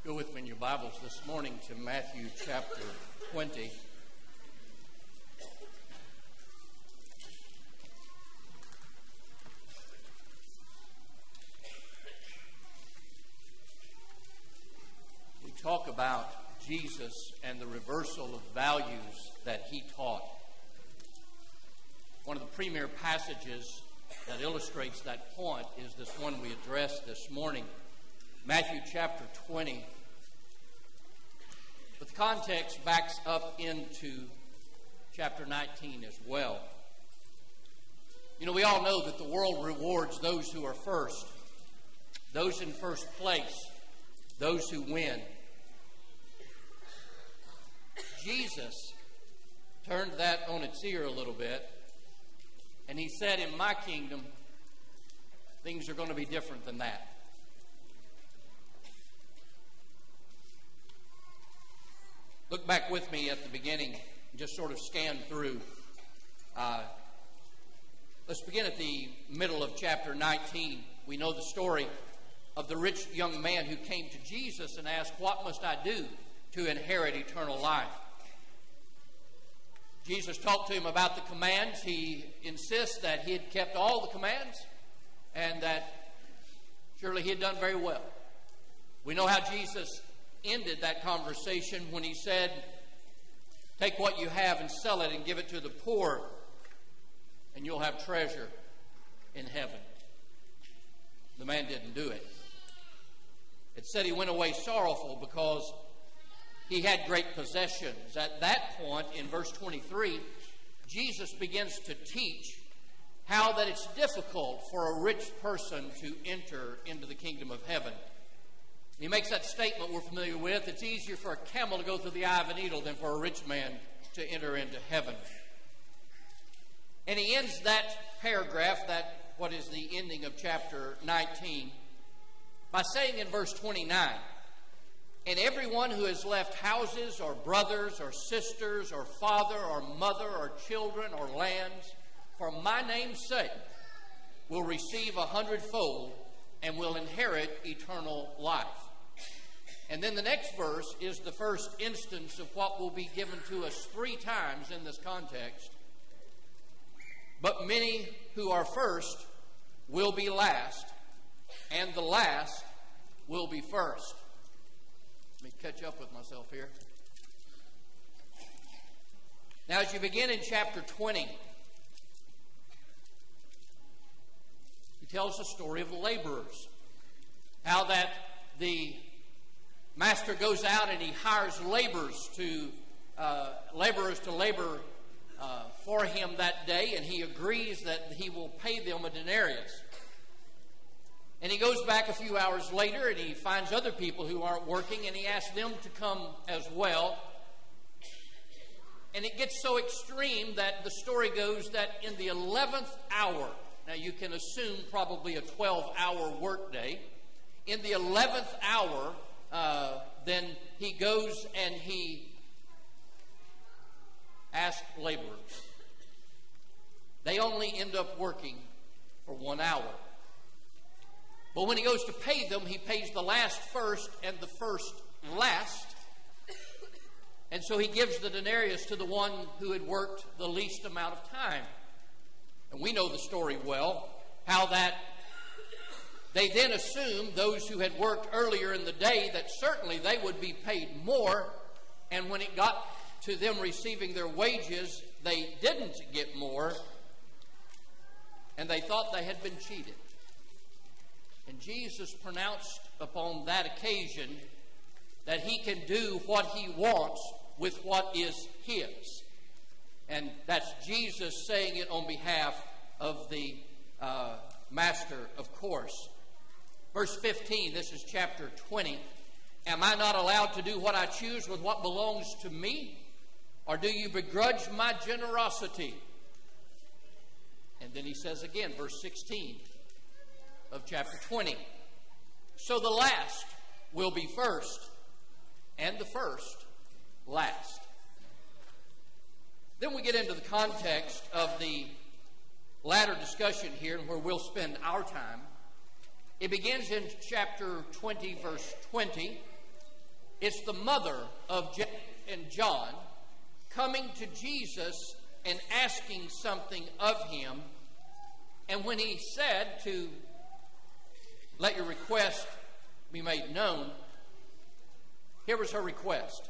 Go with me in your Bibles this morning to Matthew chapter 20. We talk about Jesus and the reversal of values that he taught. One of the premier passages that illustrates that point is this one we addressed this morning, Matthew chapter 20. But the context backs up into chapter 19 as well. You know, we all know that the world rewards those who are first, those in first place, those who win. Jesus turned that on its ear a little bit, and he said, in my kingdom, things are going to be different than that. Look back with me at the beginning and just sort of scan through. Let's begin at the middle of chapter 19. We know the story of the rich young man who came to Jesus and asked, "What must I do to inherit eternal life?" Jesus talked to him about the commands. He insists that he had kept all the commands and that surely he had done very well. We know how Jesus ended that conversation when he said, "Take what you have and sell it and give it to the poor, and you'll have treasure in heaven." The man didn't do it. It said he went away sorrowful because he had great possessions. At that point, in verse 23, Jesus begins to teach how that it's difficult for a rich person to enter into the kingdom of heaven. He makes that statement we're familiar with. It's easier for a camel to go through the eye of a needle than for a rich man to enter into heaven. And he ends that paragraph, what is the ending of chapter 19, by saying in verse 29, "And everyone who has left houses or brothers or sisters or father or mother or children or lands for my name's sake will receive 100-fold and will inherit eternal life." And then the next verse is the first instance of what will be given to us 3 times in this context. "But many who are first will be last, and the last will be first." Let me catch up with myself here. Now, as you begin in chapter 20, he tells the story of the laborers. How that the master goes out and he hires laborers to labor for him that day, and he agrees that he will pay them a denarius. And he goes back a few hours later and he finds other people who aren't working, and he asks them to come as well. And it gets so extreme that the story goes that in the 11th hour, now you can assume probably a 12-hour workday, in the 11th hour, then he goes and he asks laborers. They only end up working for 1 hour. But when he goes to pay them, he pays the last first and the first last. And so he gives the denarius to the one who had worked the least amount of time. And we know the story well, how that they then assumed, those who had worked earlier in the day, that certainly they would be paid more. And when it got to them receiving their wages, they didn't get more. And they thought they had been cheated. And Jesus pronounced upon that occasion that he can do what he wants with what is his. And that's Jesus saying it on behalf of the master, of course. Verse 15, this is chapter 20. "Am I not allowed to do what I choose with what belongs to me? Or do you begrudge my generosity?" And then he says again, verse 16 of chapter 20. "So the last will be first, and the first last." Then we get into the context of the latter discussion here, and where we'll spend our time. It begins in chapter 20, verse 20, It's the mother of James and John coming to Jesus and asking something of him. And when he said to let your request be made known, here was her request.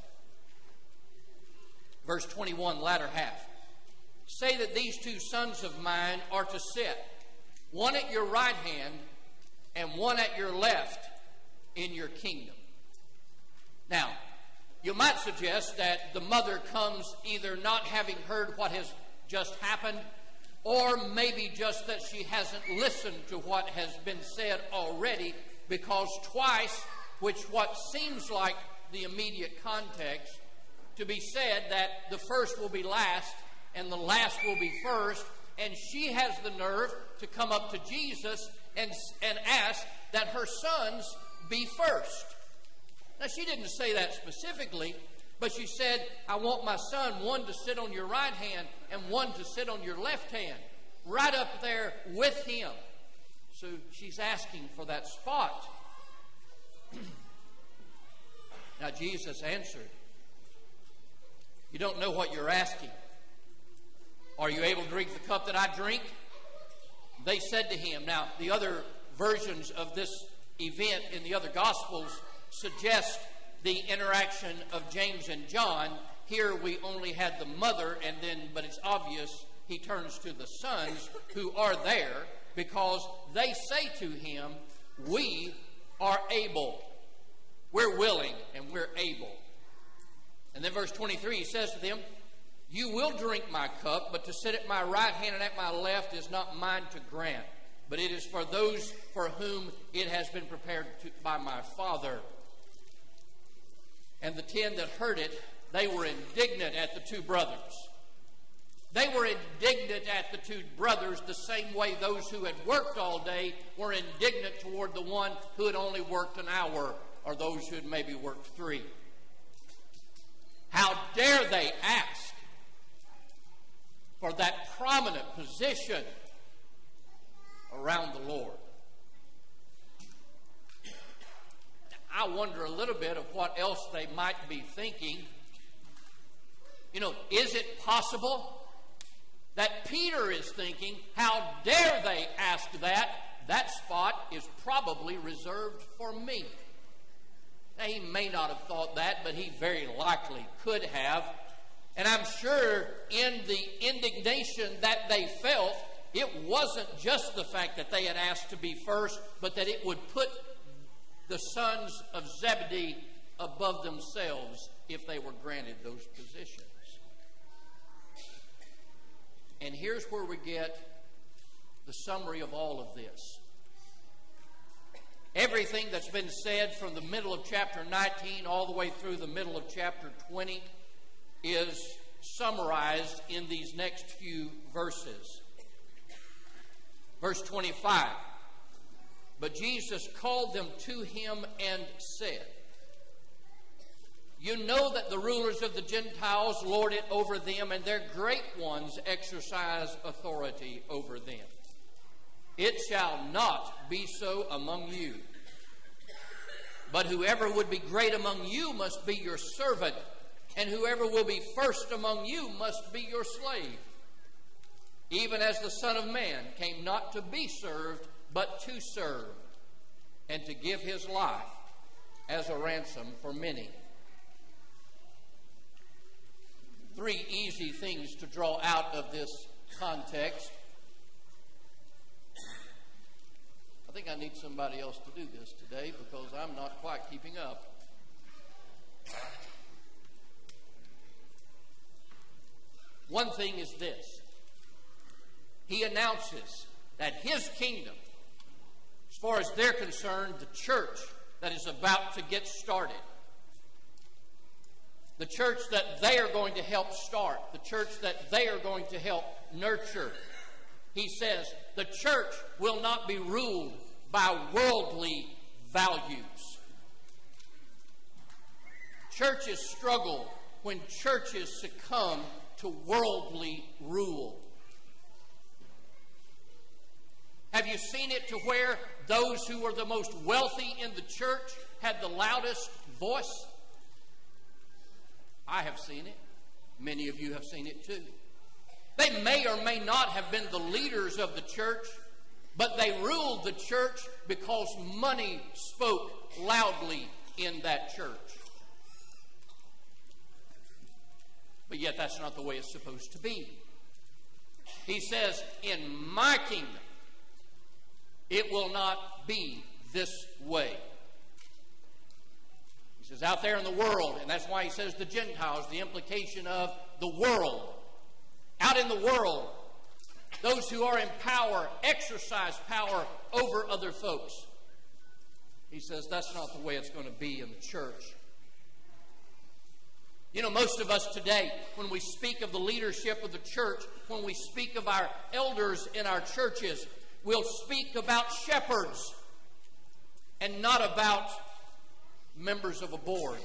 Verse 21, latter half. Say that these two sons of mine are to sit, one at your right hand and one at your left in your kingdom. Now, you might suggest that the mother comes either not having heard what has just happened, or maybe just that she hasn't listened to what has been said already, because twice, which what seems like the immediate context, to be said that the first will be last and the last will be first, and she has the nerve to come up to Jesus and ask that her sons be first. Now, she didn't say that specifically, but she said, I want my son, one to sit on your right hand and one to sit on your left hand, right up there with him. So she's asking for that spot. Now, Jesus answered, you don't know what you're asking. Are you able to drink the cup that I drink? They said to him. Now, the other versions of this event in the other Gospels suggest the interaction of James and John. Here we only had the mother, but it's obvious he turns to the sons who are there, because they say to him, we are able. We're willing and we're able. And then verse 23, he says to them, you will drink my cup, but to sit at my right hand and at my left is not mine to grant, but it is for those for whom it has been prepared by my Father. And the 10 that heard it, they were indignant at the two brothers. They were indignant at the two brothers the same way those who had worked all day were indignant toward the one who had only worked an hour, or those who had maybe worked 3. How dare they ask for that prominent position around the Lord? I wonder a little bit of what else they might be thinking. Is it possible that Peter is thinking, how dare they ask that? That spot is probably reserved for me. Now, he may not have thought that, but he very likely could have. And I'm sure in the indignation that they felt, it wasn't just the fact that they had asked to be first, but that it would put the sons of Zebedee above themselves if they were granted those positions. And here's where we get the summary of all of this. Everything that's been said from the middle of chapter 19 all the way through the middle of chapter 20 is summarized in these next few verses. Verse 25. But Jesus called them to him and said, you know that the rulers of the Gentiles lord it over them, and their great ones exercise authority over them. It shall not be so among you. But whoever would be great among you must be your servant, and whoever will be first among you must be your slave. Even as the Son of Man came not to be served, but to serve, and to give his life as a ransom for many. 3 easy things to draw out of this context. I think I need somebody else to do this today because I'm not quite keeping up. One thing is this. He announces that his kingdom, as far as they're concerned, the church that is about to get started, the church that they are going to help start, the church that they are going to help nurture, he says, the church will not be ruled by worldly values. Churches struggle when churches succumb to worldly rule. Have you seen it to where those who were the most wealthy in the church had the loudest voice? I have seen it. Many of you have seen it too. They may or may not have been the leaders of the church, but they ruled the church because money spoke loudly in that church. But yet that's not the way it's supposed to be. He says, in my kingdom, it will not be this way. He says, out there in the world, and that's why he says the Gentiles, the implication of the world. Out in the world, those who are in power exercise power over other folks. He says that's not the way it's going to be in the church. You know, most of us today, when we speak of the leadership of the church, when we speak of our elders in our churches, we'll speak about shepherds and not about members of a board.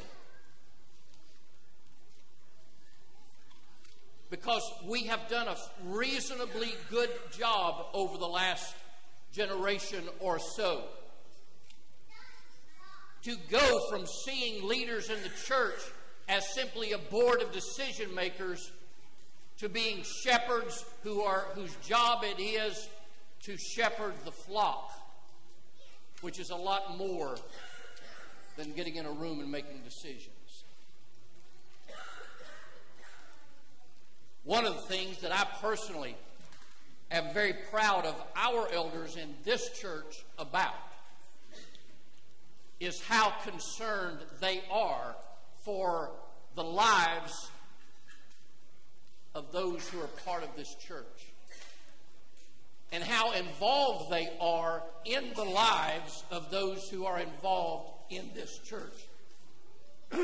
Because we have done a reasonably good job over the last generation or so to go from seeing leaders in the church as simply a board of decision makers to being shepherds whose job it is to shepherd the flock, which is a lot more than getting in a room and making decisions. One of the things that I personally am very proud of our elders in this church about is how concerned they are for the lives of those who are part of this church, and how involved they are in the lives of those who are involved in this church.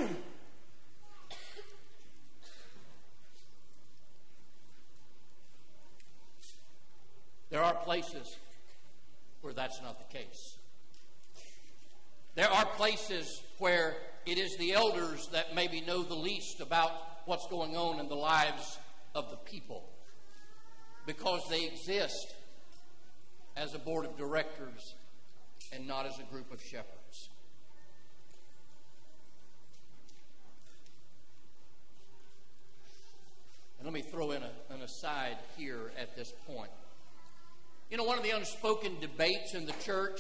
There are places where that's not the case. There are places where it is the elders that maybe know the least about what's going on in the lives of the people, because they exist as a board of directors and not as a group of shepherds. And let me throw in an aside here at this point. You know, one of the unspoken debates in the church,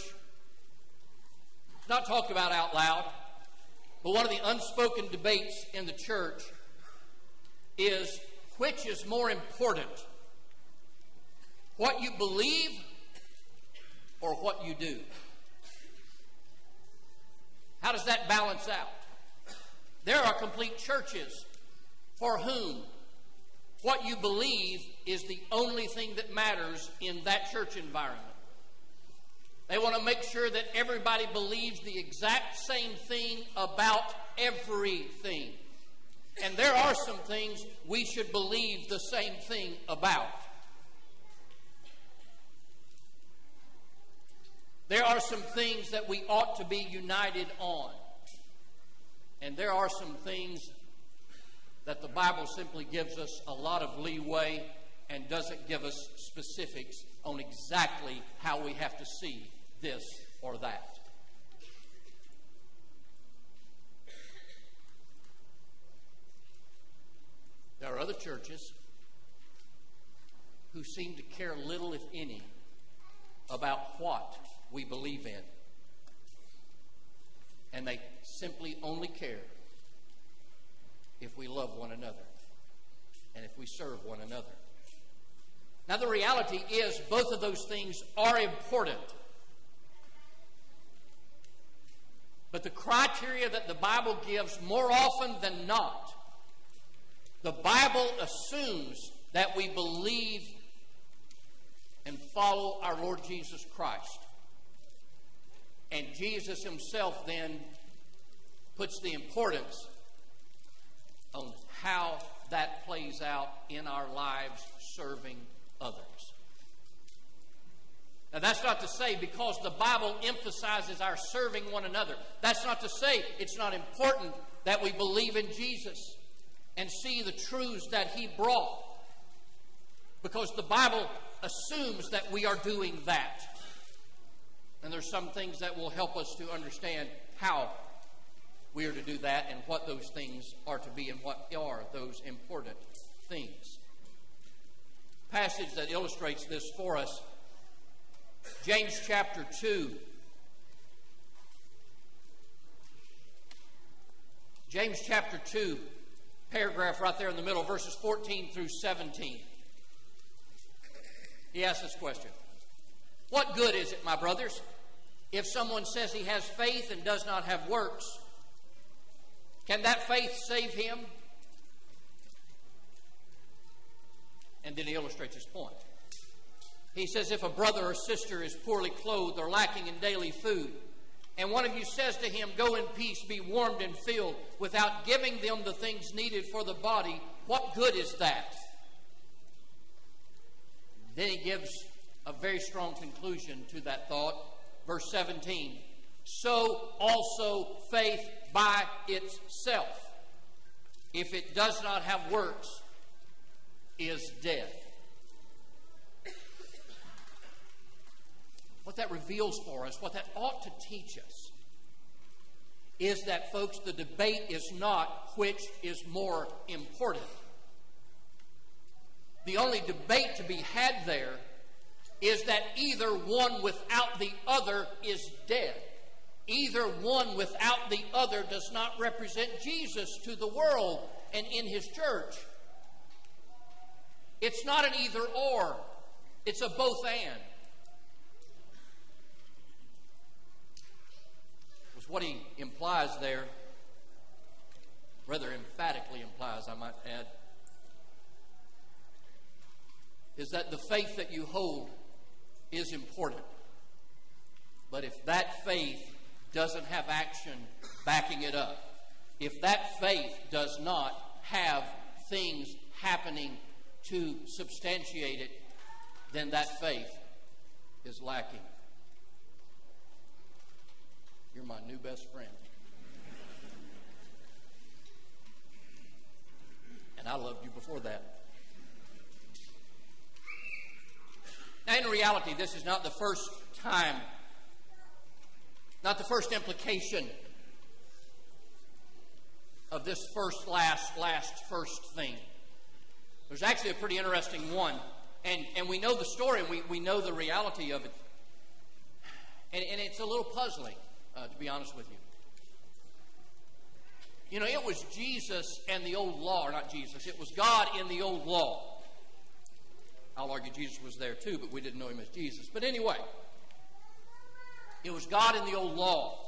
not talked about out loud, but one of the unspoken debates in the church is which is more important, what you believe or what you do? How does that balance out? There are complete churches for whom what you believe is the only thing that matters in that church environment. They want to make sure that everybody believes the exact same thing about everything. And there are some things we should believe the same thing about. There are some things that we ought to be united on. And there are some things that the Bible simply gives us a lot of leeway and doesn't give us specifics on exactly how we have to see this or that. There are other churches who seem to care little, if any, about what we believe in. And they simply only care if we love one another and if we serve one another. Now, the reality is both of those things are important. But the criteria that the Bible gives, more often than not, the Bible assumes that we believe and follow our Lord Jesus Christ. And Jesus himself then puts the importance on how that plays out in our lives serving others. Now, that's not to say because the Bible emphasizes our serving one another, that's not to say it's not important that we believe in Jesus and see the truths that he brought, because the Bible assumes that we are doing that. And there's some things that will help us to understand how we are to do that and what those things are to be and what are those important things. Passage that illustrates this for us, James chapter 2. James chapter 2, paragraph right there in the middle, verses 14 through 17. He asks this question. What good is it, my brothers, if someone says he has faith and does not have works? Can that faith save him? And then he illustrates his point. He says, if a brother or sister is poorly clothed or lacking in daily food, and one of you says to him, go in peace, be warmed and filled, without giving them the things needed for the body, what good is that? Then he gives a very strong conclusion to that thought. Verse 17. So also faith by itself, if it does not have works, is dead. What that reveals for us, what that ought to teach us, is that, folks, the debate is not which is more important. The only debate to be had there is that either one without the other is dead. Either one without the other does not represent Jesus to the world and in His church. It's not an either or. It's a both and. Because what he implies there, rather emphatically implies, I might add, is that the faith that you hold is important. But if that faith doesn't have action backing it up, if that faith does not have things happening to substantiate it, then that faith is lacking. You're my new best friend. And I loved you before that. Now, in reality, this is not the first time, not the first implication of this first, last, first thing. There's actually a pretty interesting one. And we know the story, and we know the reality of it. And it's a little puzzling, to be honest with you. You know, it was Jesus and the old law, or not Jesus, it was God in the old law. I'll argue Jesus was there too, but we didn't know Him as Jesus. But anyway, it was God in the old law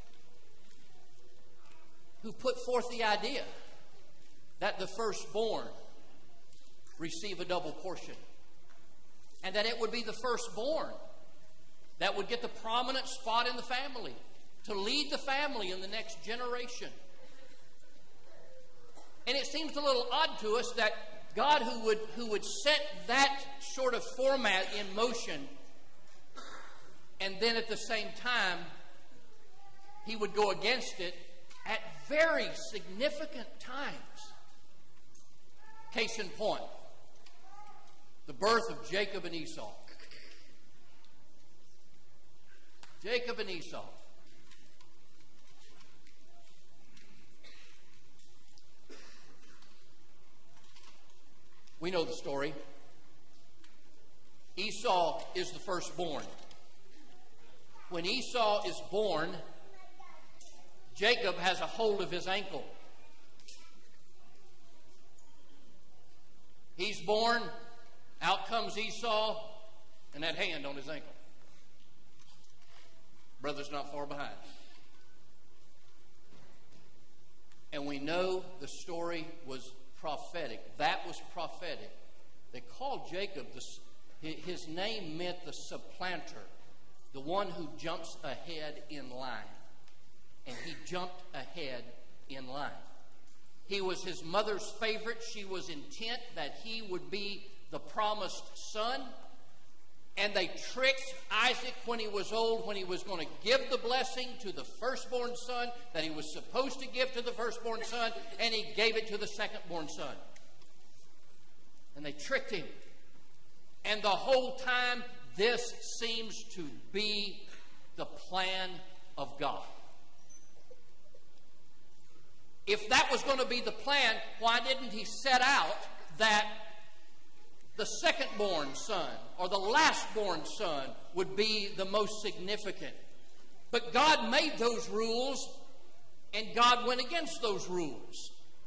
who put forth the idea that the firstborn receive a double portion. And that it would be the firstborn that would get the prominent spot in the family, to lead the family in the next generation. And it seems a little odd to us that God, who would set that sort of format in motion, and then at the same time, He would go against it at very significant times. Case in point, the birth of Jacob and Esau. Jacob and Esau. We know the story. Esau is the firstborn. When Esau is born, Jacob has a hold of his ankle. He's born, out comes Esau, and that hand on his ankle. Brother's not far behind. And we know the story was prophetic. That was prophetic. They called Jacob, his name meant the supplanter, the one who jumps ahead in line. And he jumped ahead in line. He was his mother's favorite. She was intent that he would be the promised son. And they tricked Isaac when he was old, when he was going to give the blessing to the firstborn son that he was supposed to give to the firstborn son, and he gave it to the secondborn son. And they tricked him. And the whole time, this seems to be the plan of God. if that was going to be the plan, why didn't he set out that the second-born son or the last-born son would be the most significant? But God made those rules, and God went against those rules.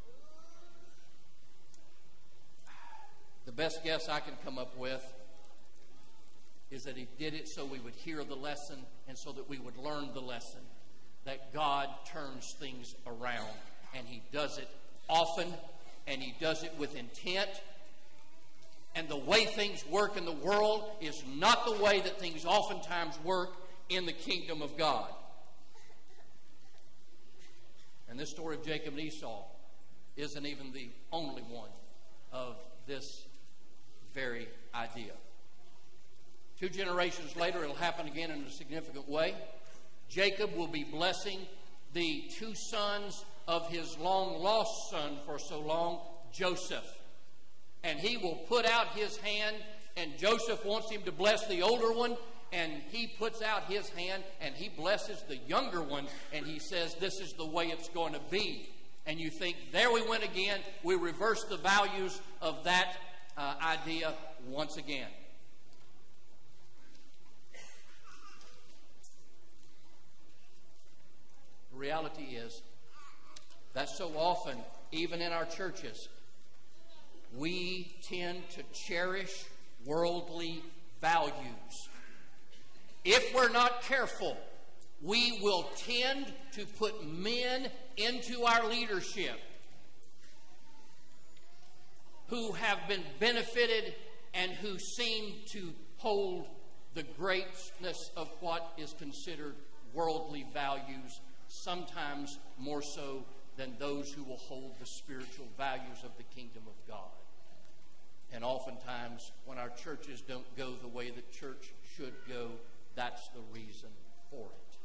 The best guess I can come up with is that he did it so we would hear the lesson and so that we would learn the lesson. That God turns things around. And he does it often, and he does it with intent. And the way things work in the world is not the way that things oftentimes work in the kingdom of God. And this story of Jacob and Esau isn't even the only one of this very idea. 2 generations later, it'll happen again in a significant way. Jacob will be blessing the 2 sons of his long-lost son for so long, Joseph. And he will put out his hand, and Joseph wants him to bless the older one, and he puts out his hand, and he blesses the younger one, and he says, this is the way it's going to be. And you think, there we went again. We reverse the values of that idea once again. The reality is that so often, even in our churches, we tend to cherish worldly values. If we're not careful, we will tend to put men into our leadership who have been benefited and who seem to hold the greatness of what is considered worldly values, sometimes more so than those who will hold the spiritual values of the kingdom of God. And oftentimes, when our churches don't go the way the church should go, that's the reason for it.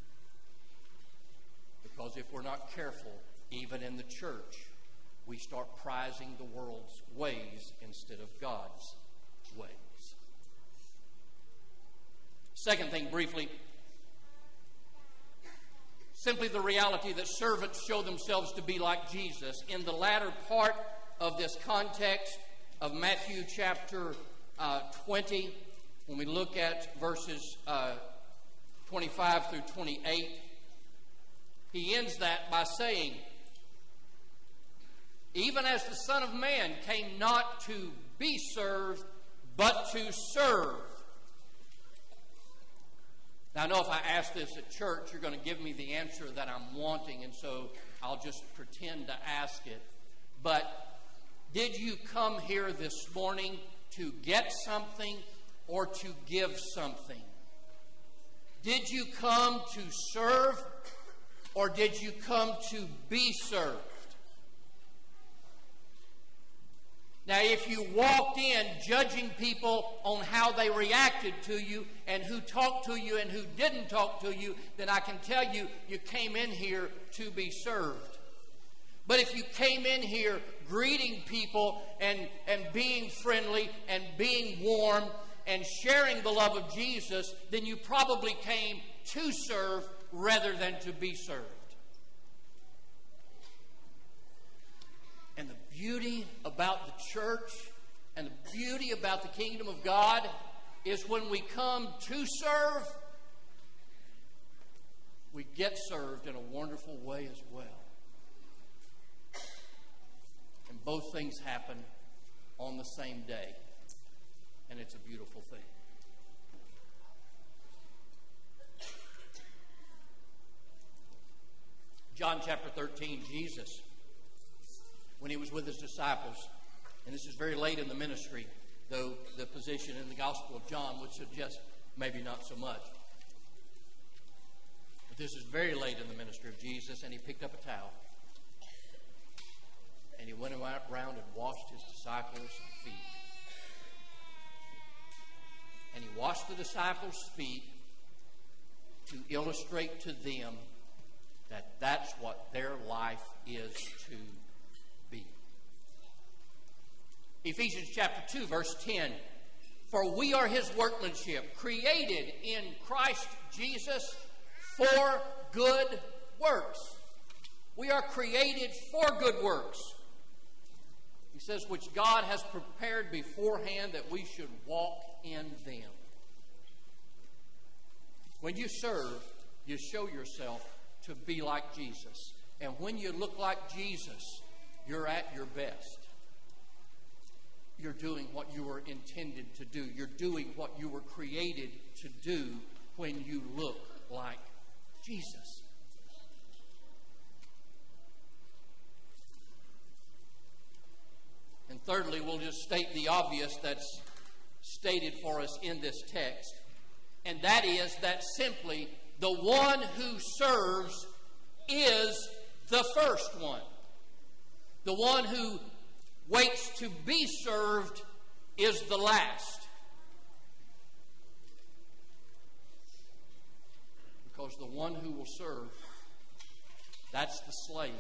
Because if we're not careful, even in the church, we start prizing the world's ways instead of God's ways. Second thing, briefly, simply the reality that servants show themselves to be like Jesus. In the latter part of this context of Matthew chapter 20, when we look at verses 25 through 28, he ends that by saying, even as the Son of Man came not to be served, but to serve. Now, I know if I ask this at church, you're going to give me the answer that I'm wanting, and so I'll just pretend to ask it. But did you come here this morning to get something or to give something? Did you come to serve or did you come to be served? Now, if you walked in judging people on how they reacted to you and who talked to you and who didn't talk to you, then I can tell you, you came in here to be served. But if you came in here greeting people and being friendly and being warm and sharing the love of Jesus, then you probably came to serve rather than to be served. And the beauty about the church and the beauty about the kingdom of God is when we come to serve, we get served in a wonderful way as well. And both things happen on the same day. And it's a beautiful thing. John chapter 13, Jesus, when he was with his disciples, and this is very late in the ministry, though the position in the Gospel of John would suggest maybe not so much. But this is very late in the ministry of Jesus, and he picked up a towel. And he went around and washed his disciples' feet. And he washed the disciples' feet to illustrate to them that that's what their life is to be. Ephesians chapter 2, verse 10. For we are his workmanship, created in Christ Jesus for good works, We are created for good works. He says, which God has prepared beforehand that we should walk in them. When you serve, you show yourself to be like Jesus. And when you look like Jesus, you're at your best. You're doing what you were intended to do. You're doing what you were created to do when you look like Jesus. And thirdly, we'll just state the obvious that's stated for us in this text. And that is that simply the one who serves is the first one. The one who waits to be served is the last. Because the one who will serve, that's the slave.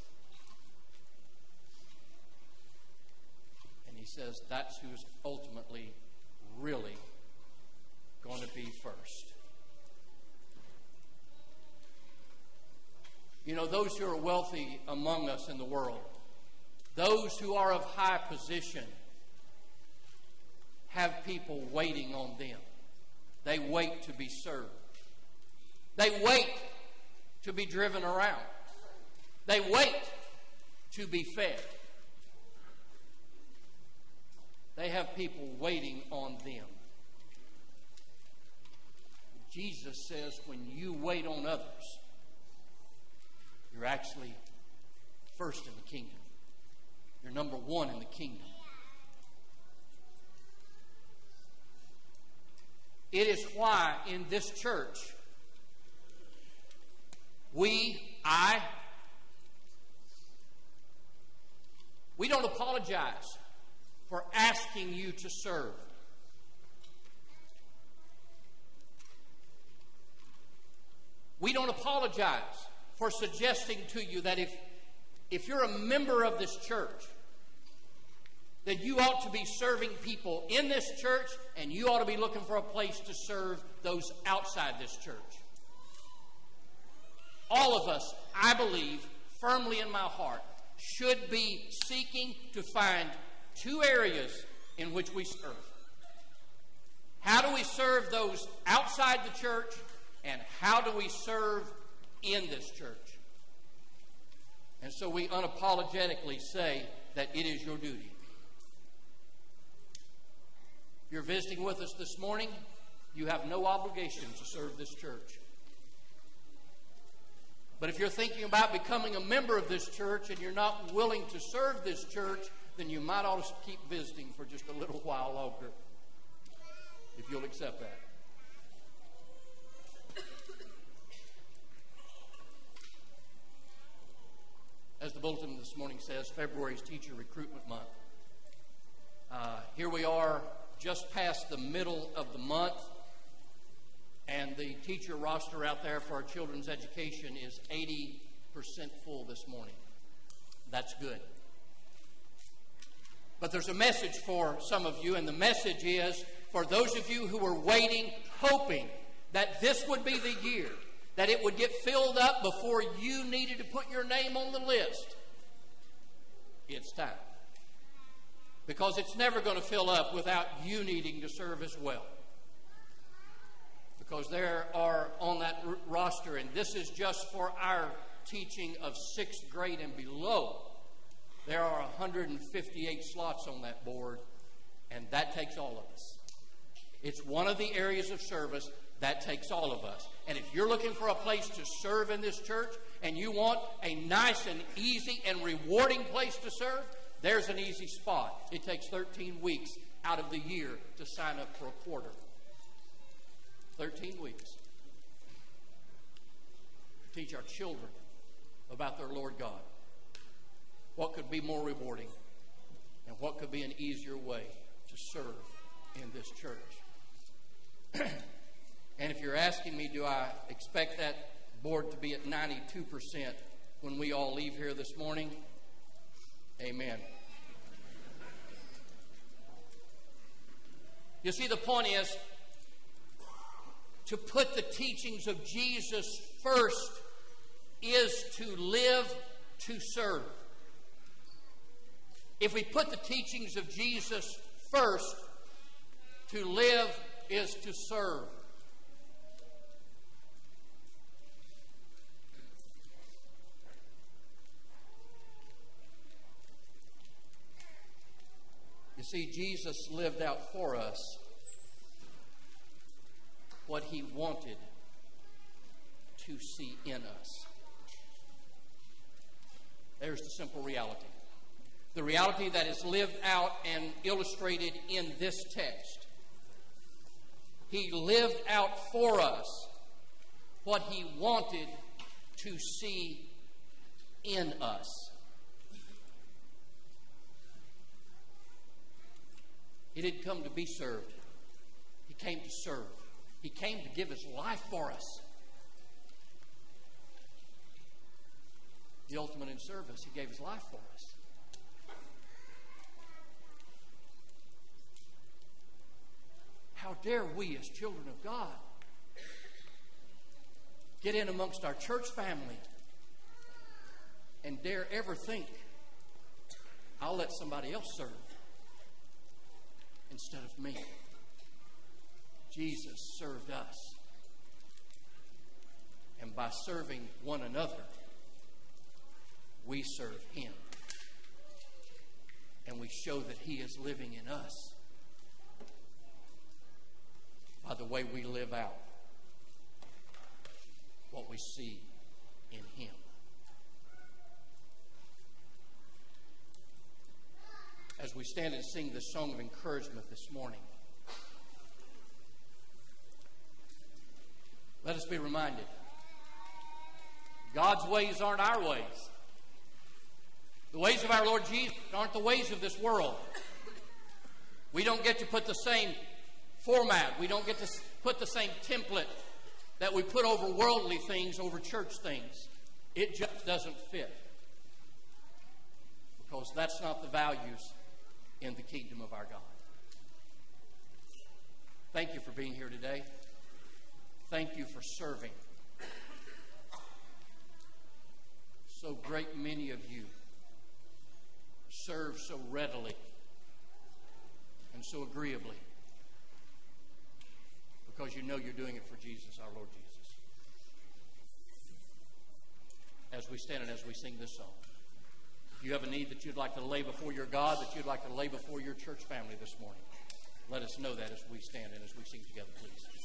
And he says that's who's ultimately really going to be first. You know, those who are wealthy among us in the world, those who are of high position, have people waiting on them. They wait to be served. They wait to be driven around. They wait to be fed. They have people waiting on them. Jesus says when you wait on others, you're actually first in the kingdom. You're number one in the kingdom. It is why in this church, we don't apologize for asking you to serve. We don't apologize for suggesting to you that if you're a member of this church, that you ought to be serving people in this church, and you ought to be looking for a place to serve those outside this church. All of us, I believe, firmly in my heart, should be seeking to find two areas in which we serve. How do we serve those outside the church, and how do we serve in this church? And so we unapologetically say that it is your duty. If you're visiting with us this morning, you have no obligation to serve this church. But if you're thinking about becoming a member of this church and you're not willing to serve this church, then you might ought to keep visiting for just a little while longer, if you'll accept that. As the bulletin this morning says, February is Teacher Recruitment Month. Here we are just past the middle of the month, and the teacher roster out there for our children's education is 80% full this morning. That's good. But there's a message for some of you, and the message is for those of you who are waiting, hoping that this would be the year, that it would get filled up before you needed to put your name on the list. It's time. Because it's never going to fill up without you needing to serve as well. Because there are on that roster, and this is just for our teaching of 6th grade and below, there are 158 slots on that board, and that takes all of us. It's one of the areas of service that takes all of us. And if you're looking for a place to serve in this church, and you want a nice and easy and rewarding place to serve, there's an easy spot. It takes 13 weeks out of the year to sign up for a quarter. 13 weeks. To teach our children about their Lord God. What could be more rewarding? And what could be an easier way to serve in this church? And if you're asking me, do I expect that board to be at 92% when we all leave here this morning? Amen. You see, the point is to put the teachings of Jesus first is to live to serve. If we put the teachings of Jesus first, to live is to serve. You see, Jesus lived out for us what He wanted to see in us. There's the simple reality. The reality that is lived out and illustrated in this text. He lived out for us what He wanted to see in us. He didn't come to be served. He came to serve. He came to give His life for us. The ultimate in service, He gave His life for us. How dare we as children of God get in amongst our church family and dare ever think, I'll let somebody else serve instead of me. Jesus served us. And by serving one another, we serve Him. And we show that He is living in us by the way we live out what we see in Him. As we stand and sing this song of encouragement this morning, let us be reminded, God's ways aren't our ways. The ways of our Lord Jesus aren't the ways of this world. We don't get to put the same format. We don't get to put the same template that we put over worldly things, over church things. It just doesn't fit. Because that's not the values in the kingdom of our God. Thank you for being here today. Thank you for serving. So great many of you serve so readily and so agreeably because you know you're doing it for Jesus, our Lord Jesus. As we stand and as we sing this song, if you have a need that you'd like to lay before your God, that you'd like to lay before your church family this morning, let us know that as we stand and as we sing together, please.